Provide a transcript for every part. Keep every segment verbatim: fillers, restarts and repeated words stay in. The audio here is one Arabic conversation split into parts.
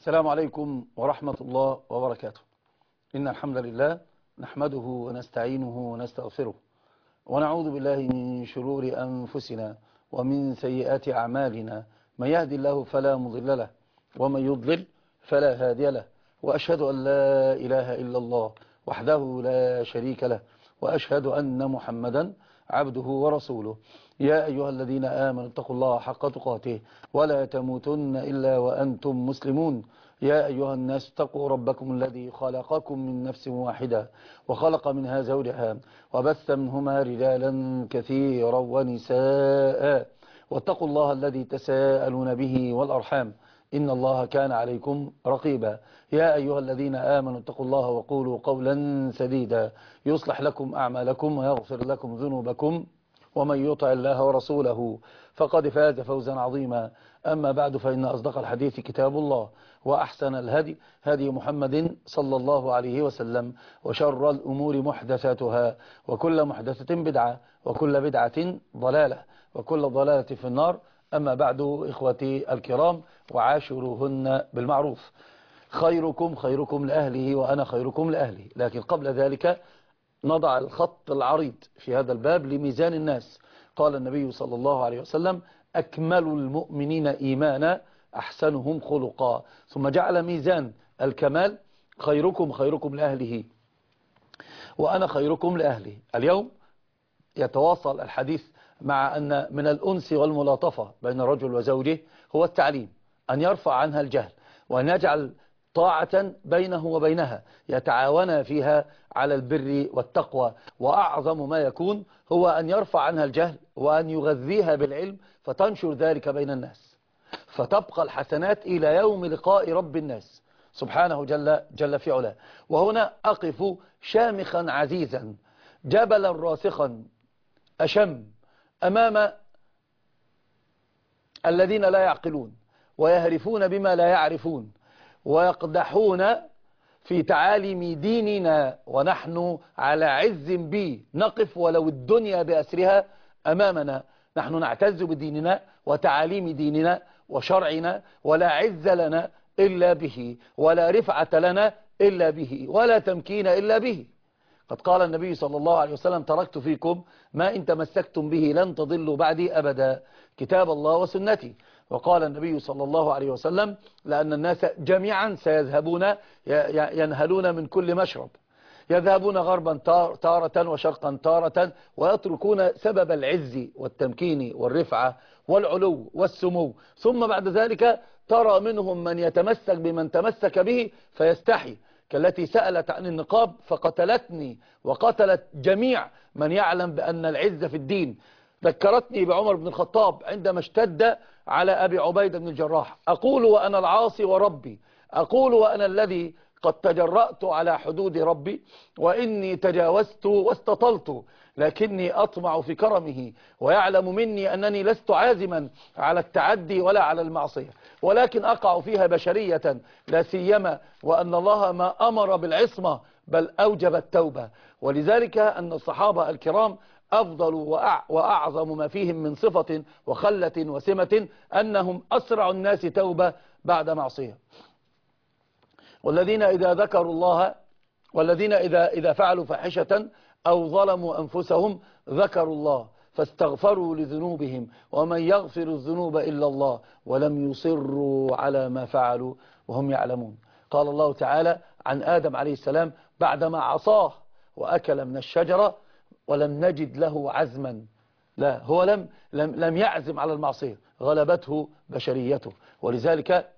السلام عليكم ورحمة الله وبركاته. إن الحمد لله نحمده ونستعينه ونستغفره ونعوذ بالله من شرور أنفسنا ومن سيئات أعمالنا، من يهدي الله فلا مضل له ومن يضلل فلا هادي له، وأشهد أن لا إله إلا الله وحده لا شريك له، وأشهد أن محمدا عبده ورسوله. يا أيها الذين آمنوا اتقوا الله حق تقاته ولا تموتن إلا وأنتم مسلمون. يا أيها الناس اتقوا ربكم الذي خلقكم من نفس واحدة وخلق منها زوجها وبث منهما رجالا كثيرا ونساء، واتقوا الله الذي تساءلون به والأرحام إن الله كان عليكم رقيبا. يا أيها الذين آمنوا اتقوا الله وقولوا قولا سديدا يصلح لكم أعمالكم ويغفر لكم ذنوبكم، ومن يطع الله ورسوله فقد فاز فوزا عظيما. أما بعد، فإن أصدق الحديث كتاب الله، وأحسن الهدي هدي محمد صلى الله عليه وسلم، وشر الأمور محدثاتها، وكل محدثة بدعة، وكل بدعة ضلالة، وكل ضلالة في النار. أما بعد، إخوتي الكرام، وعاشروهن بالمعروف. خيركم خيركم لأهله وأنا خيركم لأهلي. لكن قبل ذلك نضع الخط العريض في هذا الباب لميزان الناس. قال النبي صلى الله عليه وسلم: أكمل المؤمنين إيمانا أحسنهم خلقا. ثم جعل ميزان الكمال: خيركم خيركم لأهله وأنا خيركم لأهلي. اليوم يتواصل الحديث مع أن من الأنس والملاطفة بين الرجل وزوجه هو التعليم، أن يرفع عنها الجهل، وأن يجعل طاعة بينه وبينها يتعاون فيها على البر والتقوى. وأعظم ما يكون هو أن يرفع عنها الجهل وأن يغذيها بالعلم، فتنشر ذلك بين الناس، فتبقى الحسنات إلى يوم لقاء رب الناس سبحانه جل, جل في علاه. وهنا أقف شامخا عزيزا جبلا راسخا أشم أمام الذين لا يعقلون ويهرفون بما لا يعرفون ويقدحون في تعاليم ديننا، ونحن على عز به نقف ولو الدنيا بأسرها أمامنا. نحن نعتز بديننا وتعاليم ديننا وشرعنا، ولا عز لنا إلا به، ولا رفعة لنا إلا به، ولا تمكين إلا به. قد قال النبي صلى الله عليه وسلم: تركت فيكم ما إن تمسكتم به لن تضلوا بعدي أبدا، كتاب الله وسنتي. وقال النبي صلى الله عليه وسلم: لأن الناس جميعا سيذهبون ينهلون من كل مشرب، يذهبون غربا تارة وشرقا تارة، ويتركون سبب العز والتمكين والرفعة والعلو والسمو. ثم بعد ذلك ترى منهم من يتمسك بمن تمسك به فيستحي، كالتي سألت عن النقاب فقتلتني وقتلت جميع من يعلم بأن العز في الدين. ذكرتني بعمر بن الخطاب عندما اشتد على أبي عبيدة بن الجراح: أقول وأنا العاصي وربي، أقول وأنا الذي قد تجرأت على حدود ربي، وإني تجاوزت واستطلت، لكني أطمع في كرمه، ويعلم مني أنني لست عازما على التعدي ولا على المعصية، ولكن أقع فيها بشرية، لا سيما وأن الله ما أمر بالعصمة بل أوجب التوبة. ولذلك أن الصحابة الكرام أفضل وأعظم ما فيهم من صفة وخلة وسمة أنهم أسرع الناس توبة بعد معصية. والذين إذا ذكروا الله والذين إذا, إذا فعلوا فاحشة أو ظلموا أنفسهم ذكروا الله فاستغفروا لذنوبهم ومن يغفر الذنوب إلا الله ولم يصروا على ما فعلوا وهم يعلمون. قال الله تعالى عن آدم عليه السلام بعدما عصاه وأكل من الشجرة: ولم نجد له عزما. لا، هو لم, لم, لم يعزم على المعصية، غلبته بشريته. ولذلك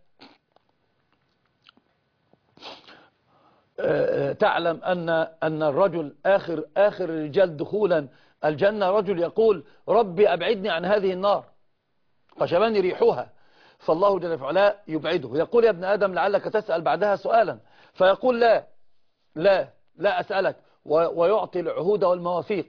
تعلم أن أن الرجل آخر آخر الرجال دخولا الجنة رجل يقول: ربي أبعدني عن هذه النار فشبني ريحها، فالله جل وعلا يبعده. يقول: يا ابن آدم لعلك تسأل بعدها سؤالا، فيقول: لا لا لا أسألك، ويعطي العهود والمواثيق،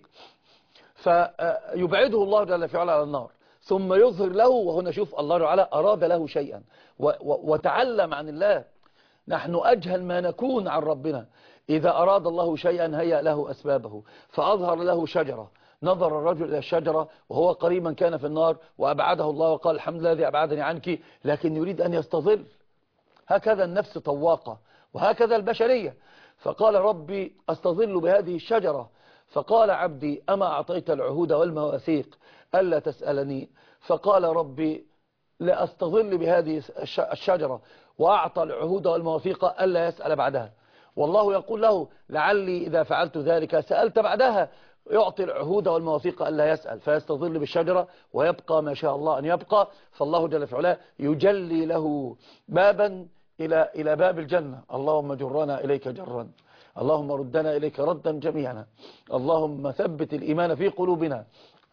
فيبعده الله جل وعلا على النار، ثم يظهر له. وهنا شوف الله تعالى أراد له شيئا وتعلم عن الله. نحن أجهل ما نكون عن ربنا. إذا أراد الله شيئا هيأ له أسبابه، فأظهر له شجرة. نظر الرجل إلى الشجرة وهو قريبا كان في النار، وأبعده الله وقال: الحمد لله الذي أبعدني عنك، لكن يريد أن يستظل. هكذا النفس طواقة وهكذا البشرية. فقال ربي أستظل بهذه الشجرة، فقال عبدي أما أعطيت العهود والمواثيق ألا تسألني؟ فقال ربي لأستظل بهذه الشجرة وأعطى العهود والمواثيق ألا يسأل بعدها. والله يقول له لعلي إذا فعلت ذلك سألت بعدها. يعطي العهود والمواثيق ألا يسأل، فيستظل بالشجرة ويبقى ما شاء الله أن يبقى. فالله جل في علاه يجلي له بابا إلى إلى باب الجنة. اللهم جرنا إليك جرا، اللهم ردنا إليك ردا جميعا، اللهم ثبت الإيمان في قلوبنا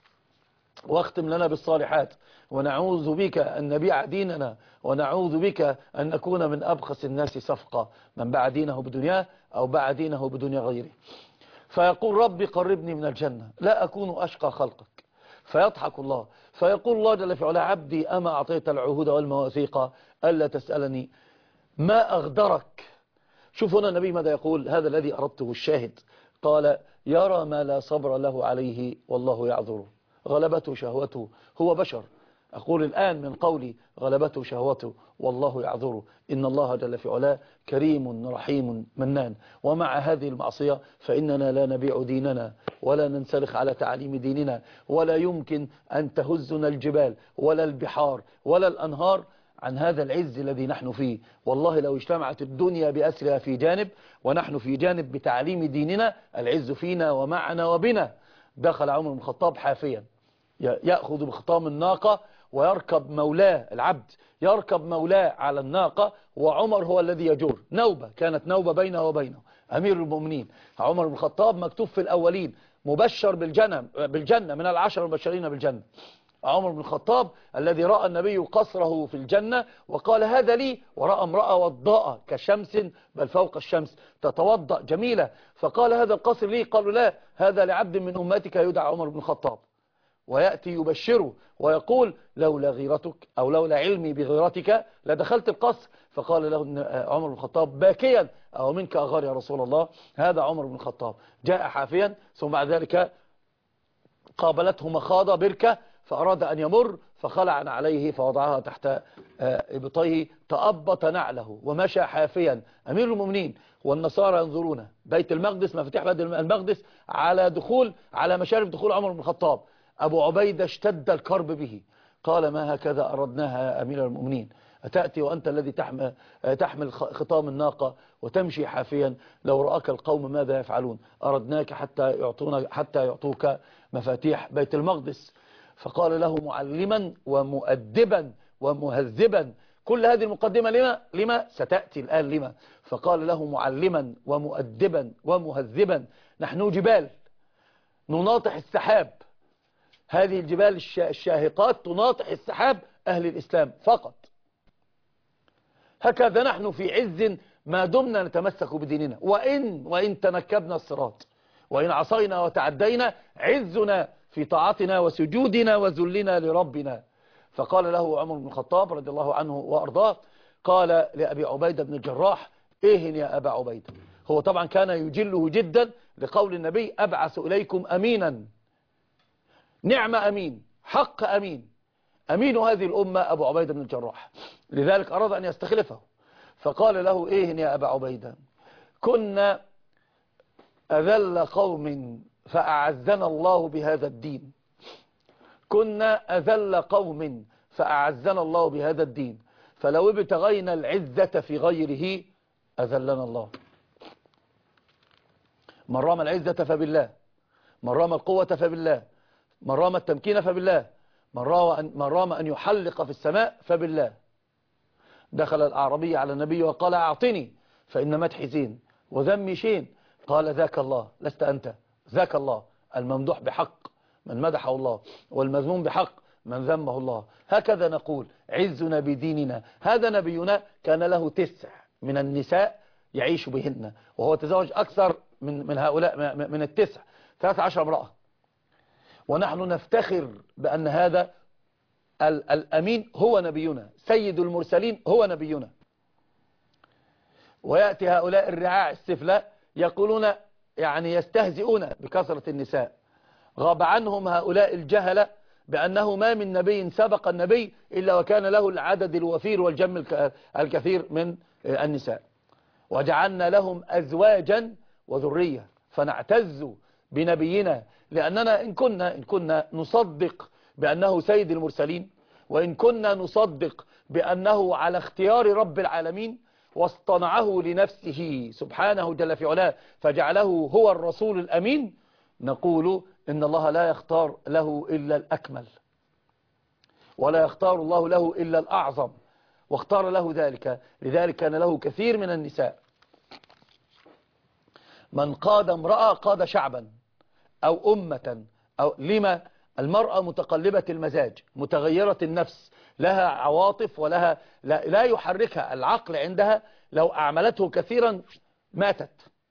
واختم لنا بالصالحات، ونعوذ بك أن نبيع ديننا، ونعوذ بك أن نكون من أبخس الناس صفقة، من باع دينه بدنياه أو باع دينه بدنيا غيره. فيقول ربي قربني من الجنة لا أكون أشقى خلقك. فيضحك الله، فيقول الله جل في علاه عبدي أما أعطيت العهود والمواثيق ألا تسألني؟ ما أغدرك. شوف هنا النبي ماذا يقول، هذا الذي أردته الشاهد. قال يرى ما لا صبر له عليه والله يعذره، غلبته شهوته، هو بشر. أقول الآن من قولي غلبته شهوته والله يعذره. إن الله جل في علاه كريم رحيم منان. ومع هذه المعصية فإننا لا نبيع ديننا ولا ننسلخ على تعاليم ديننا، ولا يمكن أن تهزنا الجبال ولا البحار ولا الأنهار عن هذا العز الذي نحن فيه. والله لو اجتمعت الدنيا بأسرها في جانب ونحن في جانب بتعليم ديننا، العز فينا ومعنا وبنا. دخل عمر بن الخطاب حافيا يأخذ بخطام الناقة ويركب مولاه، العبد يركب مولاه على الناقة، وعمر هو الذي يجر. نوبة كانت نوبة بينه وبينه أمير المؤمنين عمر بن الخطاب، مكتوب في الأولين مبشر بالجنة, بالجنة من العشر المبشرين بالجنة. عمر بن الخطاب الذي رأى النبي قصره في الجنة وقال هذا لي، ورأى امرأة وضاء كشمس بل فوق الشمس تتوضأ جميلة، فقال هذا القصر لي، قالوا لا هذا لعبد من أمتك يدعى عمر بن الخطاب. ويأتي يبشره ويقول لولا غيرتك أو لولا علمي بغيرتك لدخلت القصر. فقال له عمر بن الخطاب باكيا أو منك أغار يا رسول الله، هذا عمر بن الخطاب جاء حافيا، ثم بعد ذلك قابلته مخاضة بركة فأراد أن يمر فخلع عليه فوضعها تحت إبطيه، تأبط نعله ومشى حافيا أمير المؤمنين. والنصارى ينظرون بيت المقدس، مفاتيح بيت المقدس على دخول على مشارف دخول عمر بن الخطاب. أبو عبيدة اشتد الكرب به، قال ما هكذا أردناها يا أمير المؤمنين، أتأتي وأنت الذي تحمل, تحمل خطام الناقة وتمشي حافيا؟ لو رأك القوم ماذا يفعلون؟ أردناك حتى يعطونا حتى يعطوك مفاتيح بيت المقدس. فقال له معلما ومؤدبا ومهذبا. كل هذه المقدمة لما؟ لما ستأتي الآن لما. فقال له معلما ومؤدبا ومهذبا. نحن جبال نناطح السحاب، هذه الجبال الشاهقات تناطح السحاب أهل الإسلام فقط. هكذا نحن في عز ما دمنا نتمسك بديننا، وإن, وإن تنكبنا الصراط وإن عصينا وتعدينا، عزنا في طاعتنا وسجودنا وذلنا لربنا. فقال له عمر بن الخطاب رضي الله عنه وأرضاه، قال لأبي عبيدة بن الجراح إيهن يا أبا عبيدة. هو طبعا كان يجله جدا لقول النبي أبعث إليكم أمينا، نعم أمين، حق أمين، أمين هذه الأمة أبو عبيدة بن الجراح. لذلك أراد أن يستخلفه، فقال له إيهن يا أبا عبيدة، كنا أذل قوم فأعزنا الله بهذا الدين، كنا أذل قوم فأعزنا الله بهذا الدين، فلو ابتغينا العزة في غيره أذلنا الله. من رام العزة فبالله، من رام القوة فبالله، من رام التمكين فبالله، من رام, من رام أن يحلق في السماء فبالله. دخل الأعرابي على النبي وقال أعطني فإن مدحي زين وذمي شين. قال ذاك الله لست أنت، ذاك الله الممدوح بحق من مدحه الله، والمذموم بحق من ذمه الله. هكذا نقول عزنا بديننا. هذا نبينا كان له تسع من النساء يعيش بهن، وهو تزوج أكثر من, من هؤلاء من التسع ثلاث عشر امرأة. ونحن نفتخر بأن هذا الأمين هو نبينا، سيد المرسلين هو نبينا. ويأتي هؤلاء الرعاع السفلاء يقولون يعني يستهزئون بكثرة النساء. غاب عنهم هؤلاء الجهلة بأنه ما من نبي سبق النبي إلا وكان له العدد الوفير والجم الكثير من النساء. وجعلنا لهم أزواجا وذرية فنعتز بنبينا، لأننا إن كنا, إن كنا نصدق بأنه سيد المرسلين، وإن كنا نصدق بأنه على اختيار رب العالمين واصطنعه لنفسه سبحانه جل في علاه فجعله هو الرسول الأمين، نقول إن الله لا يختار له إلا الأكمل، ولا يختار الله له إلا الأعظم، واختار له ذلك. لذلك كان له كثير من النساء. من قاد امرأة قاد شعبا أو أمة. أو لما؟ المرأة متقلبة المزاج، متغيرة النفس، لها عواطف ولها لا, لا يحركها العقل عندها، لو أعملته كثيرا ماتت.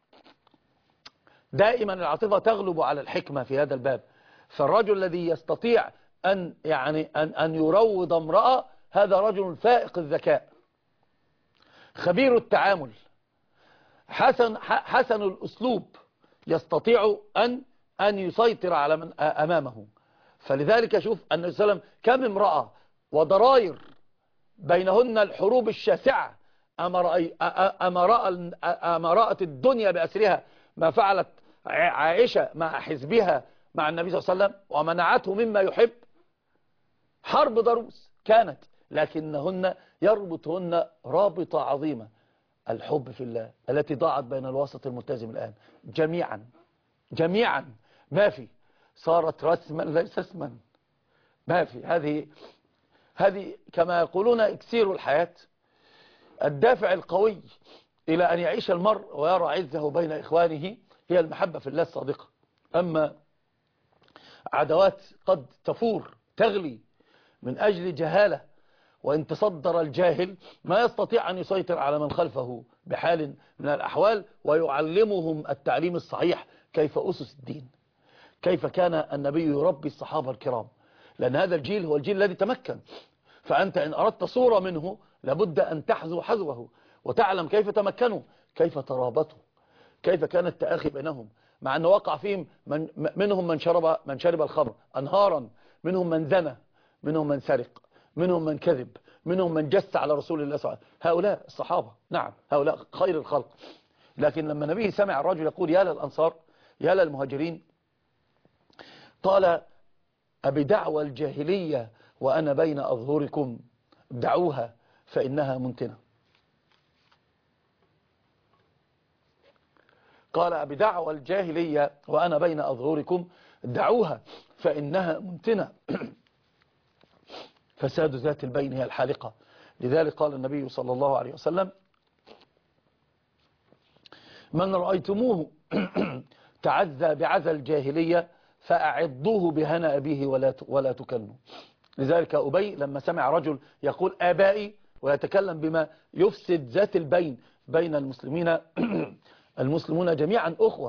دائما العاطفة تغلب على الحكمة في هذا الباب. فالرجل الذي يستطيع أن يعني أن أن يروض امرأة هذا رجل فائق الذكاء، خبير التعامل، حسن حسن الأسلوب، يستطيع أن أن يسيطر على من أمامه. فلذلك شوف النبي صلى الله عليه وسلم كم امرأة وضراير بينهن الحروب الشاسعة، أما رأت الدنيا بأسرها ما فعلت عائشة مع حزبها مع النبي صلى الله عليه وسلم ومنعته مما يحب. حرب ضروس كانت، لكنهن يربطهن رابطة عظيمة، الحب في الله التي ضاعت بين الوسط الملتزم الآن جميعا جميعا. ما في، صارت رسما ليس اسما، ما في. هذه هذه كما يقولون اكسير الحياة، الدافع القوي إلى أن يعيش المرء ويرى عزه بين إخوانه هي المحبة في الله الصادقة. أما عدوات قد تفور تغلي من أجل جهالة، وإن تصدر الجاهل ما يستطيع أن يسيطر على من خلفه بحال من الأحوال، ويعلمهم التعليم الصحيح كيف أسس الدين، كيف كان النبي يربي الصحابة الكرام، لأن هذا الجيل هو الجيل الذي تمكن. فأنت إن أردت صورة منه لابد أن تحذو حذوه وتعلم كيف تمكنوا، كيف ترابطوا، كيف كان التآخي بينهم، مع أنه وقع فيهم من منهم من شرب من شرب الخمر أنهارا، منهم من زنى، منهم من سرق، منهم من كذب، منهم من جس على رسول الله صلى الله عليه وسلم. هؤلاء الصحابة، نعم هؤلاء خير الخلق. لكن لما النبي سمع الرجل يقول يا للأنصار يا للمهاجرين، قال أبدعوى الجاهلية وأنا بين أظهركم دعوها فإنها منتنة. قال أبدعوى الجاهلية وأنا بين أظهركم دعوها فإنها منتنة. فساد ذات البين هي الحالقة. لذلك قال النبي صلى الله عليه وسلم من رأيتموه تعزى بعزى الجاهلية فأعضوه بهنا أبيه ولا ولا تكنوا. لذلك أبي لما سمع رجل يقول آبائي ويتكلم بما يفسد ذات البين بين المسلمين، المسلمون جميعا أخوة،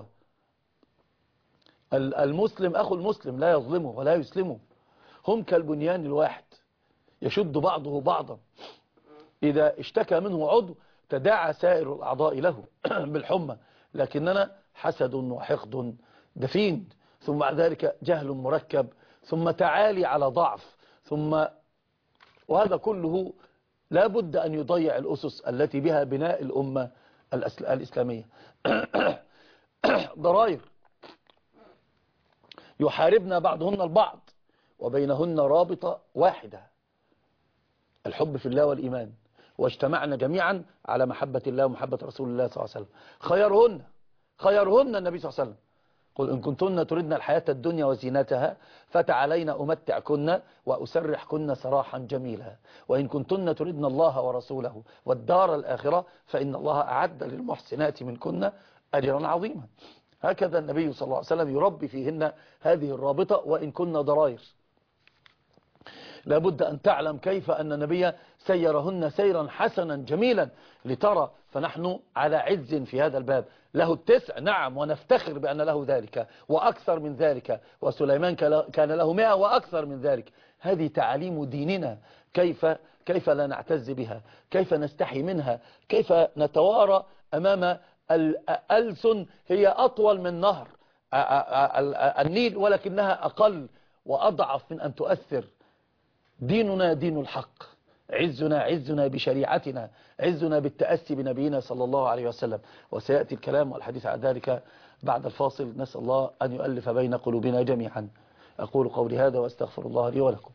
المسلم أخو المسلم لا يظلمه ولا يسلمه، هم كالبنيان الواحد يشد بعضه بعضا، إذا اشتكى منه عضو تداعى سائر الأعضاء له بالحمى، لكننا حسد وحقد دفين، ثم بعد ذلك جهل مركب، ثم تعالي على ضعف، ثم وهذا كله لا بد أن يضيع الأسس التي بها بناء الأمة الإسلامية. ضرائر يحاربنا بعضهن البعض وبينهن رابطة واحدة، الحب في الله والإيمان، واجتمعنا جميعا على محبة الله ومحبة رسول الله صلى الله عليه وسلم. خيرهن خيرهن النبي صلى الله عليه وسلم قل إن كنتن تردن الحياة الدنيا وزينتها فتعالين أمتعكن وأسرحكن سراحا جميلا، وإن كنتن تردن الله ورسوله والدار الآخرة فإن الله أعد للمحسنات منكن أجرا عظيما. هكذا النبي صلى الله عليه وسلم يربي فيهن هذه الرابطة وإن كن ضرائر. لابد أن تعلم كيف أن النبي سيرهن سيرا حسنا جميلا لترى، فنحن على عز في هذا الباب. له التسع نعم، ونفتخر بأن له ذلك وأكثر من ذلك، وسليمان كان له مئة وأكثر من ذلك. هذه تعاليم ديننا، كيف كيف لا نعتز بها، كيف نستحي منها، كيف نتوارى أمام الألسن هي أطول من نهر النيل ولكنها أقل وأضعف من أن تؤثر. ديننا دين الحق، عزنا عزنا بشريعتنا، عزنا بالتأسي بنبينا صلى الله عليه وسلم. وسيأتي الكلام والحديث عن ذلك بعد الفاصل. نسأل الله أن يؤلف بين قلوبنا جميعا. أقول قولي هذا وأستغفر الله لي ولكم.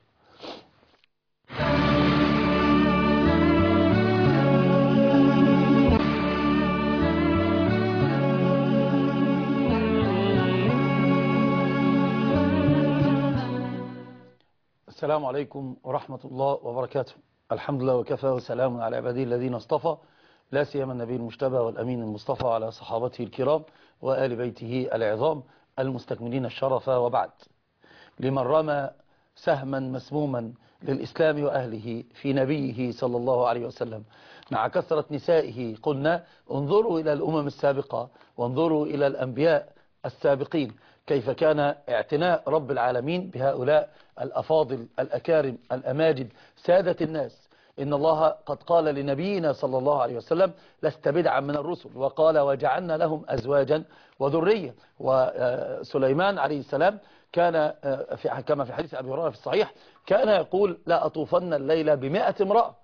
السلام عليكم ورحمة الله وبركاته. الحمد لله وكفى وسلام على عباده الذين اصطفى، لا سيما النبي المجتبى والأمين المصطفى وعلى صحابته الكرام وآل بيته العظام المستكملين الشرف. وبعد، لمن رمى سهما مسموما للإسلام وأهله في نبيه صلى الله عليه وسلم مع كثرة نسائه، قلنا انظروا إلى الأمم السابقة وانظروا إلى الأنبياء السابقين كيف كان اعتناء رب العالمين بهؤلاء الأفاضل الأكارم الأماجد سادة الناس. إن الله قد قال لنبينا صلى الله عليه وسلم: لست بدعا من الرسل، وقال: وجعلنا لهم أزواجا وذرية. وسليمان عليه السلام كان في كما في حديث أبي هريرة في الصحيح كان يقول: لا أطوفن الليلة بمئة امرأة.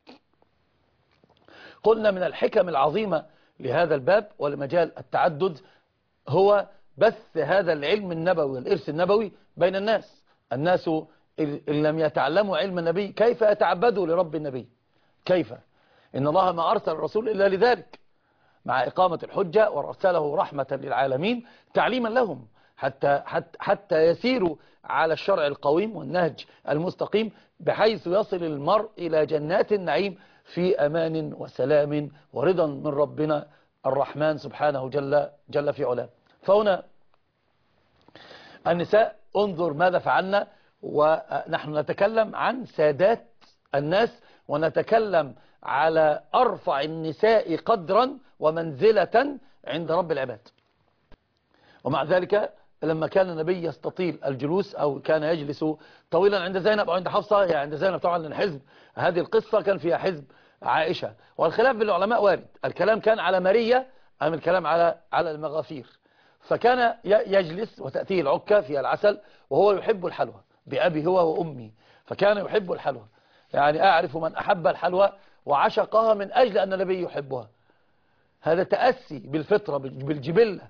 قلنا من الحكم العظيمة لهذا الباب ولمجال التعدد هو بث هذا العلم النبوي والإرث النبوي بين الناس. الناس إن لم يتعلموا علم النبي كيف يتعبدوا لرب النبي؟ كيف؟ إن الله ما أرسل الرسول إلا لذلك، مع إقامة الحجة، وأرسله رحمة للعالمين تعليما لهم حتى, حتى, حتى يسيروا على الشرع القويم والنهج المستقيم، بحيث يصل المرء إلى جنات النعيم في أمان وسلام ورضا من ربنا الرحمن سبحانه جل, جل في علاه. فهنا النساء، انظر ماذا فعلنا، ونحن نتكلم عن سادات الناس ونتكلم على أرفع النساء قدرا ومنزلة عند رب العباد. ومع ذلك لما كان النبي يستطيل الجلوس أو كان يجلس طويلا عند زينب أو عند حفصة، يعني عند زينب طبعا الحزب، هذه القصة كان فيها حزب عائشة، والخلاف بين العلماء وارد، الكلام كان على ماريا أم الكلام على على المغافير. فكان يجلس وتأتيه العكة فيها العسل وهو يحب الحلوى بأبي هو وأمي، فكان يحب الحلوى. يعني أعرف من أحب الحلوى وعشقها من أجل أن النبي يحبها. هذا تأسي بالفطرة بالجبلة.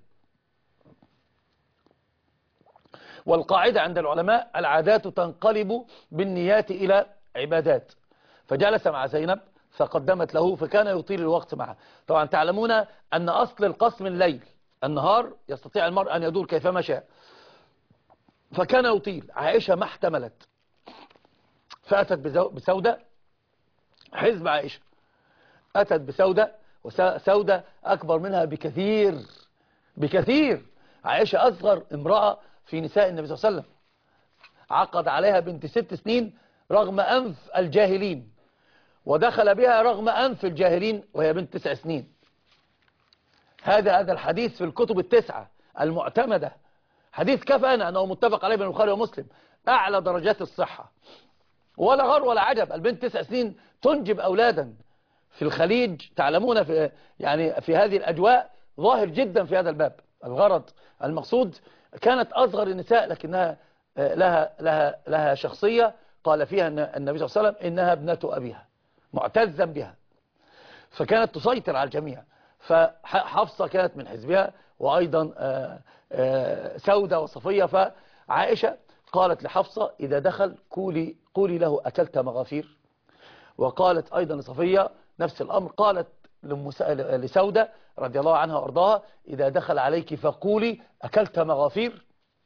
والقاعدة عند العلماء: العادات تنقلب بالنيات إلى عبادات. فجلس مع زينب فقدمت له، فكان يطيل الوقت معها. طبعا تعلمون أن أصل القسم الليل، النهار يستطيع المرء أن يدور كيفما شاء، فكان يطيل. عائشة ما احتملت، فأتت بسودة، حزب عائشة أتت بسودة، وسودة أكبر منها بكثير بكثير. عائشة أصغر امرأة في نساء النبي صلى الله عليه وسلم، عقد عليها بنت ست سنين رغم أنف الجاهلين، ودخل بها رغم أنف الجاهلين وهي بنت تسع سنين. هذا هذا الحديث في الكتب التسعة المعتمدة، حديث كفانا أنه متفق عليه بين البخاري ومسلم، أعلى درجات الصحة. ولا غر ولا عجب، البنت تسع سنين تنجب أولادا في الخليج. تعلمون في يعني في هذه الأجواء ظاهر جدا في هذا الباب. الغرض المقصود كانت أصغر النساء لكنها لها لها لها شخصية قال فيها النبي صلى الله عليه وسلم إنها ابنة أبيها، معتزا بها، فكانت تسيطر على الجميع. فحفصة كانت من حزبها، وأيضا سودة وصفية. فعائشة قالت لحفصة: إذا دخل قولي قولي له أكلت مغافير. وقالت أيضا لصفية نفس الأمر، قالت لسودة رضي الله عنها وأرضاها: إذا دخل عليك فقولي أكلت مغافير.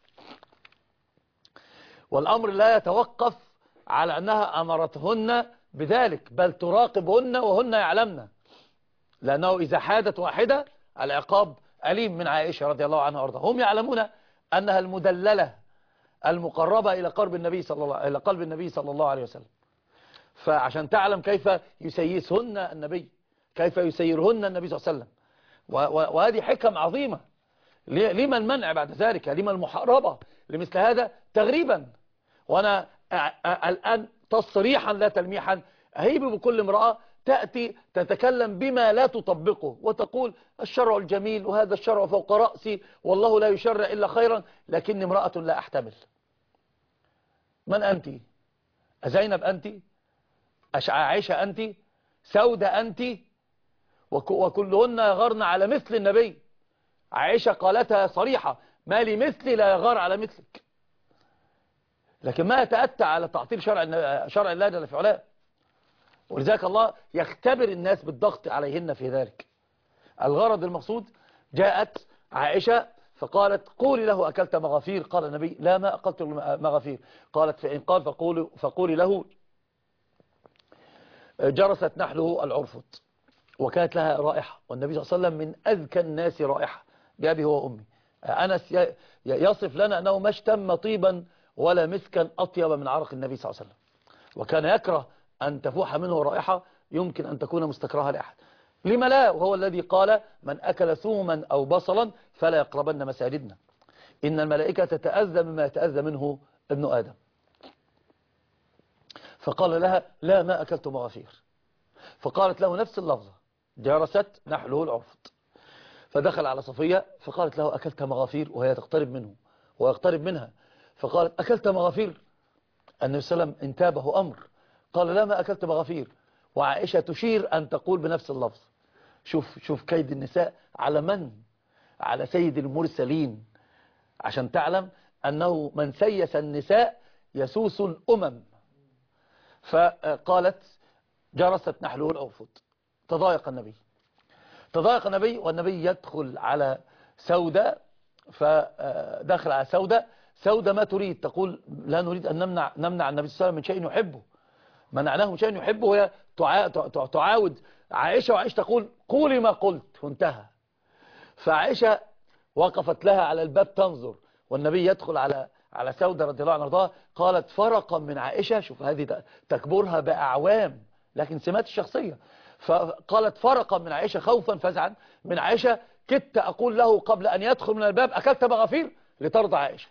والأمر لا يتوقف على أنها أمرتهن بذلك، بل تراقبهن وهن يعلمن، لأنه إذا حادت واحدة العقاب أليم من عائشة رضي الله عنها وأرضاها. هم يعلمون أنها المدللة المقربة إلى قلب النبي صلى الله إلى قلب النبي صلى الله عليه وسلم. فعشان تعلم كيف يسيسهن النبي، كيف يسيرهن النبي صلى الله عليه وسلم. وهذه حكم عظيمة. لما المنع بعد ذلك؟ لما المحاربة لمثل هذا تغريبا؟ وأنا الآن تصريحا لا تلميحا أهيب بكل امرأة تأتي تتكلم بما لا تطبقه وتقول الشرع الجميل وهذا الشرع فوق رأسي والله لا يشرع إلا خيرا، لكن امرأة لا أحتمل. من أنت؟ أزينب أنت؟ عائشة أنت؟ سودة أنت؟ وكلهن يغرن على مثل النبي. عائشة قالتها صريحة: ما لي مثلي لا يغار على مثلك. لكن ما يتأتى على تعطيل شرع شرع الله جل في علاه. ولذلك الله يختبر الناس بالضغط عليهن في ذلك. الغرض المقصود: جاءت عائشة فقالت: قولي له أكلت مغافير. قال النبي: لا، ما أكلت مغافير. قالت: فإن قال فقولي, فقولي له جرست نحله العرفط. وكانت لها رائحة، والنبي صلى الله عليه وسلم من أذكى الناس رائحة بأبي هو وأمي. أنس يصف لنا أنه ما اشتم طيبا ولا مسكا أطيب من عرق النبي صلى الله عليه وسلم، وكان يكره أن تفوح منه رائحة يمكن أن تكون مستكرهة لأحد. لما لا؟ وهو الذي قال: من أكل ثوما أو بصلا فلا يقربن مساجدنا، إن الملائكة تتأذى مما يتأذى منه ابن آدم. فقال لها: لا، ما أكلت مغافير. فقالت له نفس اللفظة: جرست نحله العرفط. فدخل على صفية فقالت له: أكلت مغافير؟ وهي تقترب منه ويقترب منها. فقالت: أكلت مغافير؟ النبي صلى الله عليه وسلم انتابه أمر، قال: لا، ما أكلت مغافير. وعائشة تشير أن تقول بنفس اللفظ. شوف شوف كيد النساء على من؟ على سيد المرسلين، عشان تعلم أنه من سيس النساء يسوس الأمم. فقالت: جرست نحله العرفط. تضايق النبي تضايق النبي والنبي يدخل على سودة. فدخل على سودة. سودة ما تريد، تقول: لا نريد أن نمنع نمنع النبي صلى الله عليه وسلم من شيء يحبه. منعناه من شيء يحبه. وهي تعاود عائشة، وعائشة تقول: قولي ما قلت، وانتهى. فعائشة وقفت لها على الباب تنظر، والنبي يدخل على على سودة رضي الله عنها وارضاها. قالت: فرقا من عائشة. شوف هذه تكبرها بأعوام، لكن سمات الشخصية. فقالت: فرقا من عائشة، خوفا فزعا من عائشة. كدت أقول له قبل أن يدخل من الباب: أكلت مغافير؟ لترضى عائشة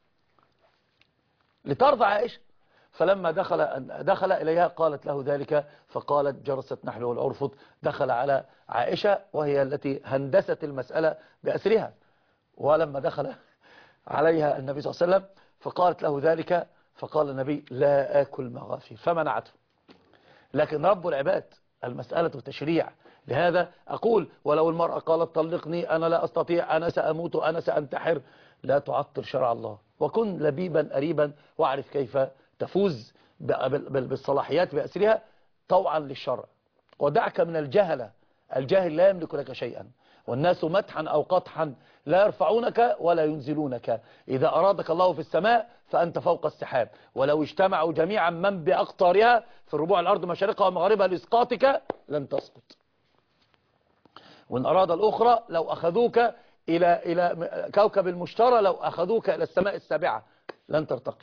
لترضى عائشة. فلما دخل دخل إليها قالت له ذلك، فقالت: جرست نحله العرفط. دخل على عائشة وهي التي هندست المسألة بأسرها. ولما دخل عليها النبي صلى الله عليه وسلم فقالت له ذلك، فقال النبي: لا آكل مغافير، فمنعته. لكن رب العباد المسألة تشريع. لهذا أقول: ولو المرأة قالت: طلقني، أنا لا أستطيع، أنا سأموت، أنا سأنتحر، لا تعطر شرع الله، وكن لبيبا أريبا، واعرف كيف تفوز بالصلاحيات بأسرها طوعا للشرع. ودعك من الجهلة. الجاهل لا يملك لك شيئا، والناس مدحا أو قطحا لا يرفعونك ولا ينزلونك. إذا أرادك الله في السماء فأنت فوق السحاب، ولو اجتمعوا جميعا من بأقطارها في ربوع الأرض مشارقها ومغاربها لإسقاطك لن تسقط. وإن أراد الأخرى لو أخذوك إلى إلى كوكب المشتري، لو أخذوك إلى السماء السابعة لن ترتقي.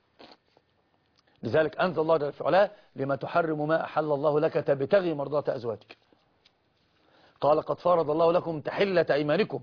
لذلك أنزل الله جل في علاه: لما تحرم ما أحل الله لك تبتغي مرضات أزواجك. قال: قد فرض الله لكم تحلة أيمانكم.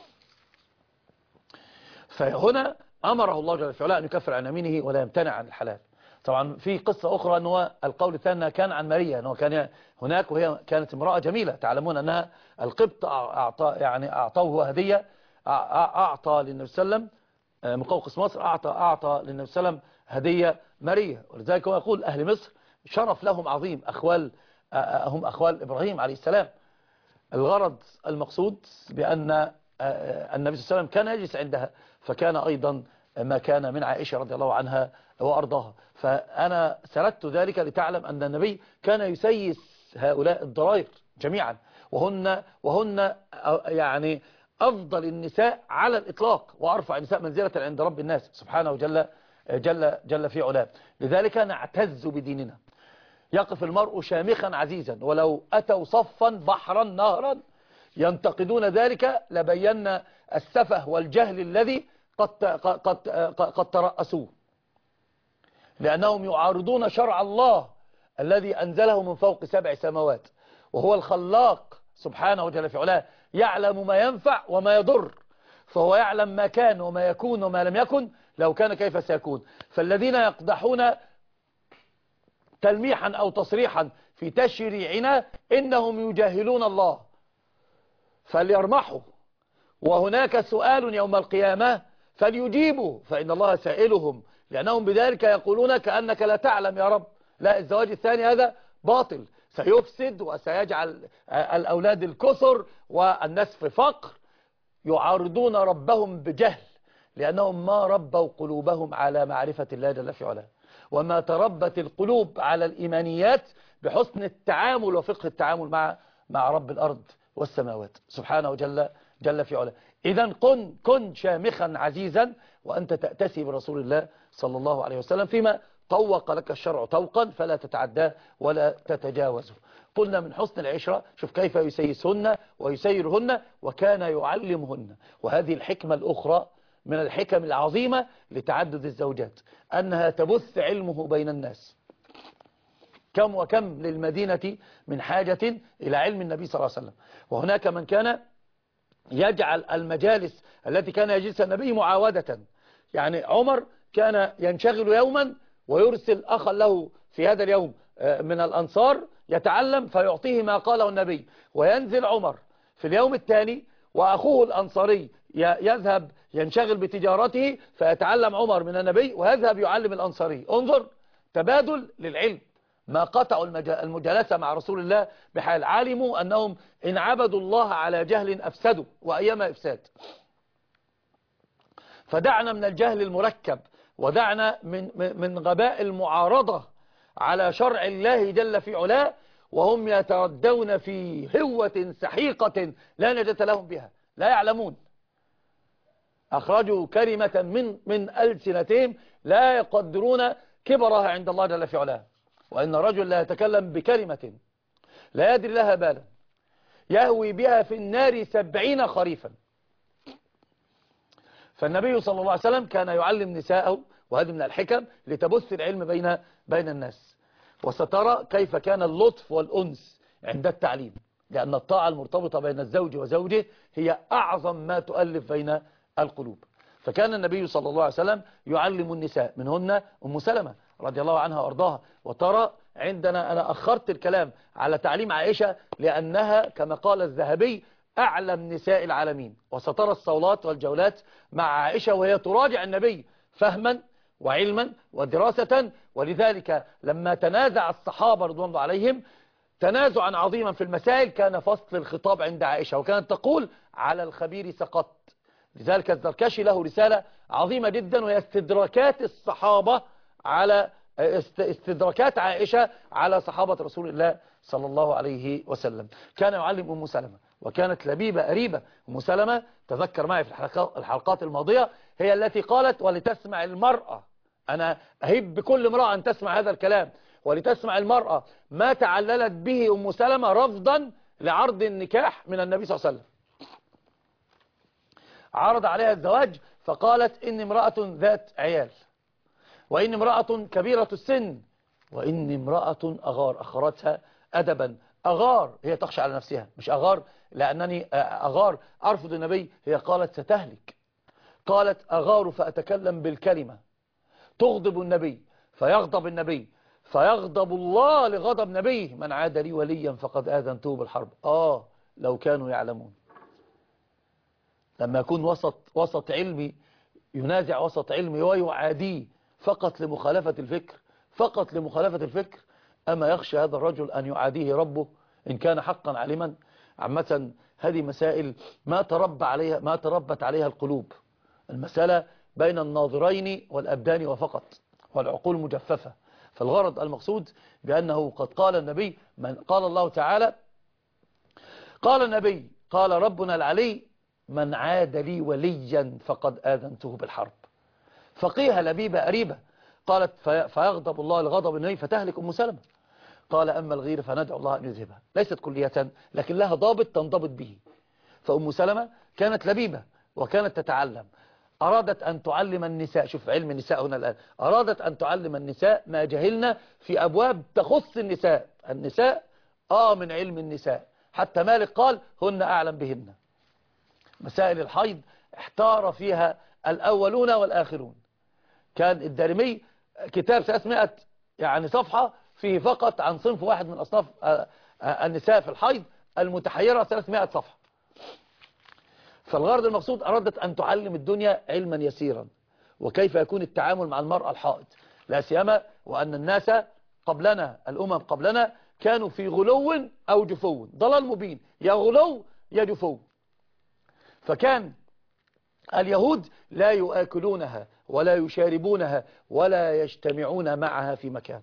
فهنا أمره الله جل في علاه أن يكفر عن يمينه ولا يمتنع عن الحلال. طبعا في قصة أخرى أنه القول الثاني كان عن ماريا، أنه كان هناك وهي كانت امرأة جميلة. تعلمون أنها القبط أعطى يعني أعطوه هدية، أعطى للنبي صلى الله عليه وسلم مقوقس مصر، أعطى أعطى للنبي صلى الله عليه وسلم هدية ماريا. ولذلك هو يقول: أهل مصر شرف لهم عظيم، أخوال هم أخوال إبراهيم عليه السلام. الغرض المقصود بأن النبي صلى الله عليه وسلم كان يجلس عندها، فكان أيضا ما كان من عائشة رضي الله عنها وأرضاها. فأنا سردت ذلك لتعلم أن النبي كان يسيس هؤلاء الضرائر جميعا، وهن وهن يعني أفضل النساء على الإطلاق، وأرفع النساء منزلة عند رب الناس سبحانه جل جل جل في علاه. لذلك نعتز بديننا. يقف المرء شامخا عزيزا، ولو أتوا صفا بحرا نهرا ينتقدون ذلك لبينا السفه والجهل الذي قد قد قد ترأسوه، لأنهم يعارضون شرع الله الذي أنزله من فوق سبع سماوات، وهو الخلاق سبحانه جل في علاه، يعلم ما ينفع وما يضر، فهو يعلم ما كان وما يكون وما لم يكن، لو كان كيف سيكون. فالذين يقدحون تلميحا أو تصريحا في تشريعنا إنهم يجاهلون الله، فليرمحوا. وهناك سؤال يوم القيامة فليجيبوا، فإن الله سائلهم لأنهم بذلك يقولون كأنك لا تعلم يا رب. لا، الزواج الثاني هذا باطل، سيفسد وسيجعل الأولاد الكثر والناس في فقر. يعارضون ربهم بجهل، لأنهم ما ربوا قلوبهم على معرفة الله جل في علاه، وما تربت القلوب على الإيمانيات بحسن التعامل وفقه التعامل مع مع رب الأرض والسماوات سبحانه جل جل في علاه. إذا كن كن شامخا عزيزا وأنت تأتسي برسول الله صلى الله عليه وسلم فيما طوق لك الشرع طوقا، فلا تتعداه ولا تتجاوزه. قلنا من حسن العشرة، شوف كيف يسيسهن ويسيرهن وكان يعلمهن. وهذه الحكمة الأخرى من الحكم العظيمة لتعدد الزوجات، أنها تبث علمه بين الناس. كم وكم للمدينة من حاجة إلى علم النبي صلى الله عليه وسلم. وهناك من كان يجعل المجالس التي كان يجلسها النبي معاودة. يعني عمر كان ينشغل يوما ويرسل أخا له في هذا اليوم من الأنصار يتعلم فيعطيه ما قاله النبي، وينزل عمر في اليوم الثاني وأخوه الأنصاري يذهب ينشغل بتجارته فيتعلم عمر من النبي ويذهب يعلم الأنصاري. انظر، تبادل للعلم. ما قطعوا المجالسة مع رسول الله بحال، علموا أنهم إن عبدوا الله على جهل أفسدوا، وأيما إفساد. فدعنا من الجهل المركب، ودعنا من من غباء المعارضة على شرع الله جل في علاه، وهم يتردون في هوة سحيقة لا نجاة لهم بها، لا يعلمون. أخرجوا كلمة من من ألسنتهم لا يقدرون كبرها عند الله جل في علاه. وإن رجل لا يتكلم بكلمة لا يدري لها بالا يهوي بها في النار سبعين خريفا. فالنبي صلى الله عليه وسلم كان يعلم نساءه، وهذه من الحكم لتبث العلم بين بين الناس. وسترى كيف كان اللطف والأنس عند التعليم، لأن الطاعة المرتبطة بين الزوج وزوجه هي أعظم ما تؤلف بين القلوب. فكان النبي صلى الله عليه وسلم يعلم النساء، منهن أم سلمة رضي الله عنها وأرضاها. وترى عندنا، أنا أخرت الكلام على تعليم عائشة لأنها كما قال الذهبي أعلم نساء العالمين. وسترى الصولات والجولات مع عائشة وهي تراجع النبي فهما وعلما ودراسة. ولذلك لما تنازع الصحابة رضوان الله عليهم تنازعا عظيما في المسائل كان فصل الخطاب عند عائشة، وكانت تقول على الخبير سقط. لذلك الزركشي له رسالة عظيمة جدا، وهي استدراكات الصحابة على استدراكات عائشة على صحابة رسول الله صلى الله عليه وسلم. كان يعلم أم سلمة، وكانت لبيبة قريبة. أم سلمة تذكر معي في الحلقات الماضية هي التي قالت ولتسمع المرأة، أنا أهب بكل امرأة أن تسمع هذا الكلام، ولتسمع المرأة ما تعللت به أم سلمة رفضا لعرض النكاح من النبي صلى الله عليه وسلم. عرض عليها الزواج فقالت إني امرأة ذات عيال، وإني امرأة كبيرة السن، وإني امرأة أغار. أخرتها أدبا. أغار هي تخشى على نفسها، مش أغار لأنني أغار أرفض النبي. هي قالت ستهلك. قالت أغار فأتكلم بالكلمة تغضب النبي فيغضب النبي فيغضب الله لغضب نبيه، من عاد لي وليا فقد آذنته بالحرب. آه لو كانوا يعلمون. لما يكون وسط وسط علمي ينازع وسط علمي ويعاديه فقط لمخالفة الفكر، فقط لمخالفة الفكر، أما يخشى هذا الرجل أن يعاديه ربه إن كان حقا عالما. عامة هذه مسائل ما تربى عليها ما تربت عليها القلوب. المسألة بين الناظرين والأبدان وفقط، والعقول مجففة. فالغرض المقصود بأنه قد قال النبي، من قال الله تعالى، قال النبي، قال ربنا العلي من عاد لي وليا فقد آذنته بالحرب. فقيها لبيبة قريبة قالت فيغضب الله لغضب النبي فتهلك أم سلمة. قال أما الغير فندعو الله أن يذهبها. ليست كلية لكن لها ضابط تنضبط به. فأم سلمة كانت لبيبة وكانت تتعلم، أرادت أن تعلم النساء. شوف علم النساء هنا الآن، أرادت أن تعلم النساء ما جهلنا في أبواب تخص النساء. النساء آه من علم النساء، حتى مالك قال هن أعلم بهن. مسائل الحيض احتار فيها الأولون والآخرون. كان الدارمي كتاب ثلاثمائة يعني صفحة فيه فقط عن صنف واحد من أصناف النساء في الحيض المتحيرة، ثلاثمائة صفحة. فالغرض المقصود أرادت أن تعلم الدنيا علما يسيرا، وكيف يكون التعامل مع المرأة الحائض، لا سيما وأن الناس قبلنا، الأمم قبلنا، كانوا في غلو أو جفو، ضلال مبين، يا غلو يا جفو. فكان اليهود لا يؤكلونها ولا يشاربونها ولا يجتمعون معها في مكان،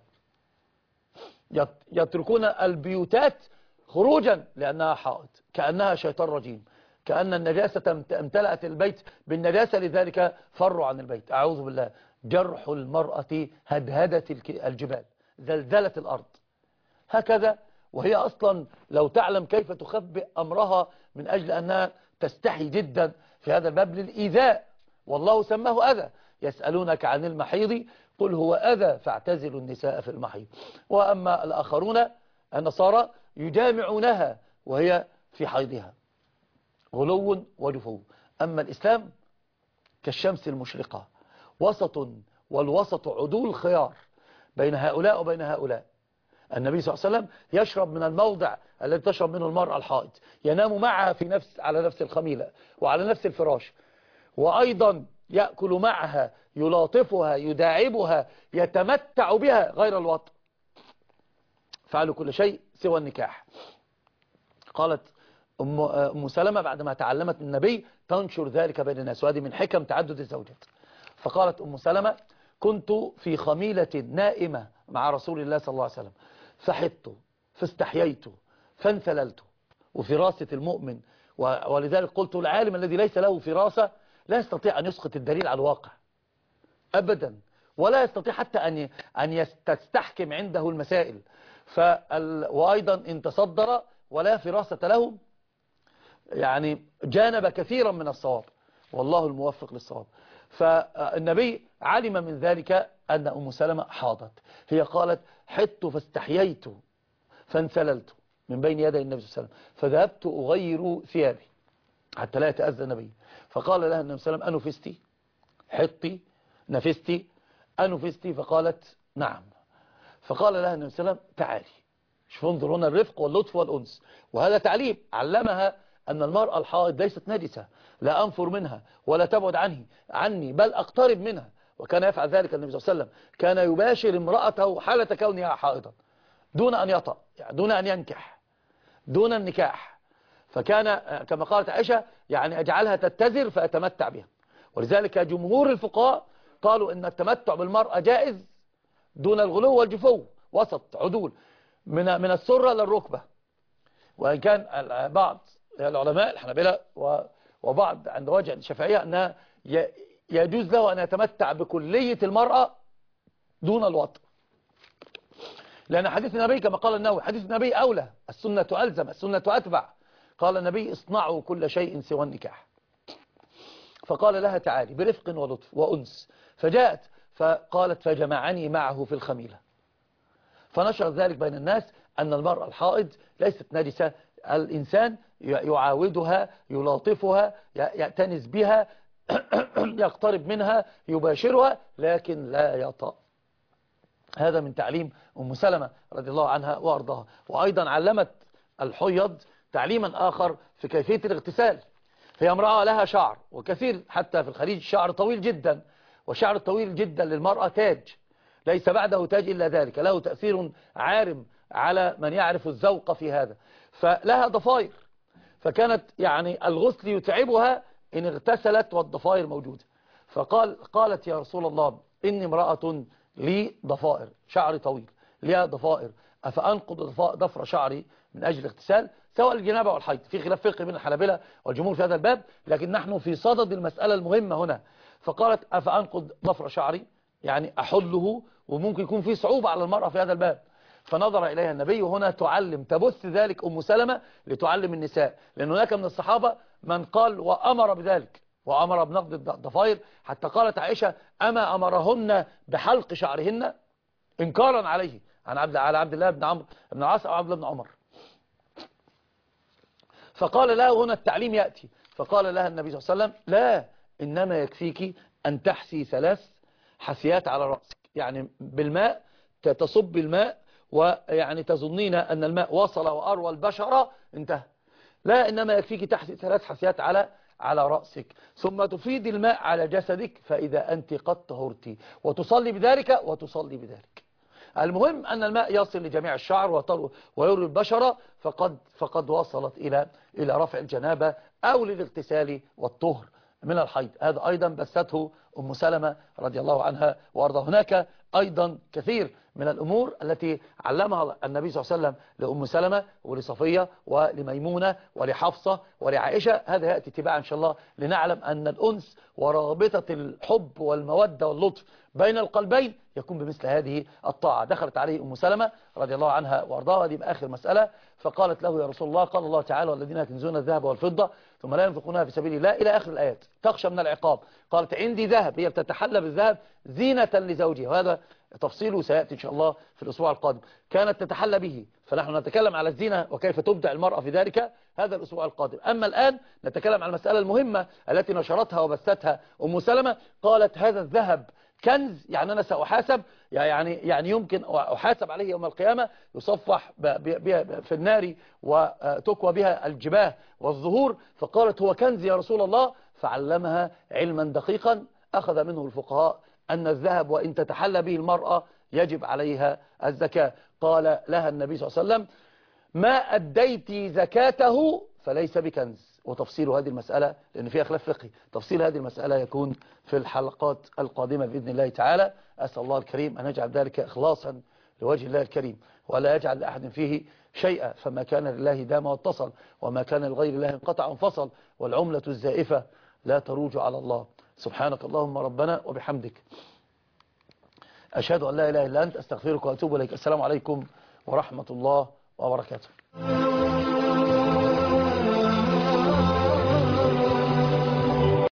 يتركون البيوتات خروجا لأنها حائض، كأنها شيطان رجيم، كأن النجاسة امتلأت البيت بالنجاسة، لذلك فروا عن البيت. أعوذ بالله. جرح المرأة هدهدة الجبال، زلزلت الأرض، هكذا. وهي أصلا لو تعلم كيف تخبئ أمرها من أجل أنها تستحي جدا في هذا الباب للإيذاء، والله سماه أذى. يسألونك عن المحيض قل هو أذى فاعتزلوا النساء في المحيض. وأما الآخرون النصارى يجامعونها وهي في حيضها، غلو وجفو. أما الإسلام كالشمس المشرقة، وسط، والوسط عدول الخيار بين هؤلاء وبين هؤلاء. النبي صلى الله عليه وسلم يشرب من الموضع الذي تشرب منه المرأة الحائض، ينام معها في نفس على نفس الخميلة وعلى نفس الفراش، وأيضا يأكل معها، يلاطفها، يداعبها، يتمتع بها غير الوطء. فعلوا كل شيء سوى النكاح. قالت أم, أم سلمة بعدما تعلمت من النبي تنشر ذلك بين الناس، وهذه من حكم تعدد الزوجات. فقالت أم سلمة كنت في خميلة نائمة مع رسول الله صلى الله عليه وسلم، فحدت فاستحييت فانثللت. وفراسة المؤمن، ولذلك قلت العالم الذي ليس له فراسة لا يستطيع أن يسقط الدليل على الواقع أبدا، ولا يستطيع حتى أن أن تستحكم عنده المسائل. فال... وأيضا إن تصدر ولا فراسة له يعني جانب كثيرا من الصواب، والله الموفق للصواب. فالنبي علم من ذلك أن أم سلمة حاضت. هي قالت حدت فاستحييت فانسللت من بين يدي النبي صلى الله عليه وسلم، فذهبت أغير ثيابي حتى لا يتأذى النبي. فقال لها النبي صلى الله عليه وسلم أنفستي؟ حطي؟ نفستي؟ أنفستي؟ فقالت نعم. فقال لها النبي صلى الله عليه وسلم تعالي. شوف انظر هنا الرفق واللطف والأنس، وهذا تعليم. علمها أن المرأة الحائض ليست نجسة، لا أنفر منها ولا تبعد عني عني بل أقترب منها. وكان يفعل ذلك النبي صلى الله عليه وسلم، كان يباشر امرأته حالة كونها حائضا دون أن يطأ، يعني دون أن ينكح، دون النكاح. فكان كما قالت عائشة يعني أجعلها تتزر فأتمتع بها. ولذلك جمهور الفقهاء قالوا إن التمتع بالمرأة جائز دون الغلو والجفو، وسط عدول من من السرة للركبة. وإن كان بعض العلماء الحنابلة وبعض عند وجه الشافعية أنها يجوز له أن يتمتع بكلية المرأة دون الوطء، لأن حديث النبي كما قال النووي حديث النبي أولى، السنة ألزم، السنة أتبع. قال النبي اصنعوا كل شيء سوى النكاح. فقال لها تعالي برفق ولطف وأنس، فجاءت فقالت فجمعني معه في الخميلة. فنشر ذلك بين الناس أن المرأة الحائض ليست نجسة، الإنسان يعاودها، يلاطفها، يأتنس بها، يقترب منها، يباشرها، لكن لا يطأ. هذا من تعليم أم سلمة رضي الله عنها وأرضاها. وأيضا علمت الحيض تعليما آخر في كيفية الاغتسال. هي امرأة لها شعر، وكثير حتى في الخليج شعر طويل جدا، وشعر طويل جدا للمرأة تاج، ليس بعده تاج إلا ذلك، له تأثير عارم على من يعرف الذوق في هذا. فلها ضفائر، فكانت يعني الغسل يتعبها إن اغتسلت والضفائر موجودة. فقال قالت يا رسول الله إني امرأة لي ضفائر، شعري طويل لي ضفائر، أفأنقض ضفر شعري من أجل الاغتسال؟ سواء الجنابة والحيض، في خلاف فقهي بين الحنابلة والجمهور في هذا الباب، لكن نحن في صدد المسألة المهمة هنا. فقالت أفأنقض ضفر شعري، يعني أحله، وممكن يكون في صعوبة على المرأة في هذا الباب. فنظر إليها النبي، وهنا تعلم تبث ذلك أم سلمة لتعلم النساء، لأن هناك من الصحابة من قال وأمر بذلك، وأمر بنقض الضفائر، حتى قالت عائشة أما أمرهن بحلق شعرهن، إنكارا عليه عن عبد على عبد الله بن عمرو بن العاص أو عبد الله بن عمر. فقال له هنا التعليم يأتي، فقال لها النبي صلى الله عليه وسلم لا، إنما يكفيك أن تحسي ثلاث حسيات على رأسك، يعني بالماء تصب الماء، ويعني تظنين أن الماء وصل وأروى البشرة، انتهى. لا، إنما يكفيك تحت ثلاث حثيات على على رأسك، ثم تفيد الماء على جسدك، فإذا أنت قد طهرتي، وتصلي بذلك وتصلي بذلك. المهم أن الماء يصل لجميع الشعر ويروي البشرة، فقد فقد وصلت إلى إلى رفع الجنابة أو للاغتسال والطهر من الحيض. هذا أيضا بثته أم سلمة رضي الله عنها وأرضاها. هناك أيضا كثير من الأمور التي علمها النبي صلى الله عليه وسلم لأم سلمة ولصفية ولميمونة ولحفصة ولعائشة. هذا يأتي تباعا إن شاء الله لنعلم أن الأنس ورابطة الحب والمودة واللطف بين القلبين يكون بمثل هذه الطاعة. دخلت عليه أم سلمة رضي الله عنها وأرضاها، دي بآخر مسألة، فقالت له يا رسول الله، قال الله تعالى والذين يكنزون الذهب والفضة ثم لا ينفقونها في سبيل الله إلى آخر الآيات، تخشى من العقاب. قالت عندي ذهب، هي بتتحلى بالذهب زينة لزوجها، وهذا تفصيله سيأتي إن شاء الله في الأسبوع القادم. كانت تتحلى به، فنحن نتكلم على الزينة وكيف تبدع المرأة في ذلك هذا الأسبوع القادم. أما الآن نتكلم عن المسألة المهمة التي نشرتها وبثتها أم سلمة. قالت هذا الذهب كنز، يعني أنا سأحاسب، يعني يعني يمكن أحاسب عليه يوم القيامة، يصفح في النار وتكوى بها الجباه والظهور. فقالت هو كنز يا رسول الله، فعلمها علما دقيقا أخذ منه الفقهاء أن الذهب وإن تتحلى به المرأة يجب عليها الزكاة. قال لها النبي صلى الله عليه وسلم ما أديت زكاته فليس بكنز. وتفصيل هذه المسألة لأن فيها خلاف فقهي، تفصيل هذه المسألة يكون في الحلقات القادمة بإذن الله تعالى. أسأل الله الكريم أن يجعل ذلك إخلاصا لوجه الله الكريم، ولا يجعل لأحد فيه شيئا، فما كان لله دام واتصل، وما كان لغير الله انقطع وانفصل، والعملة الزائفة لا تروج على الله. سبحانك اللهم ربنا وبحمدك، أشهد أن لا إله إلا أنت، أستغفرك وأتوب إليك. السلام عليكم ورحمة الله وبركاته.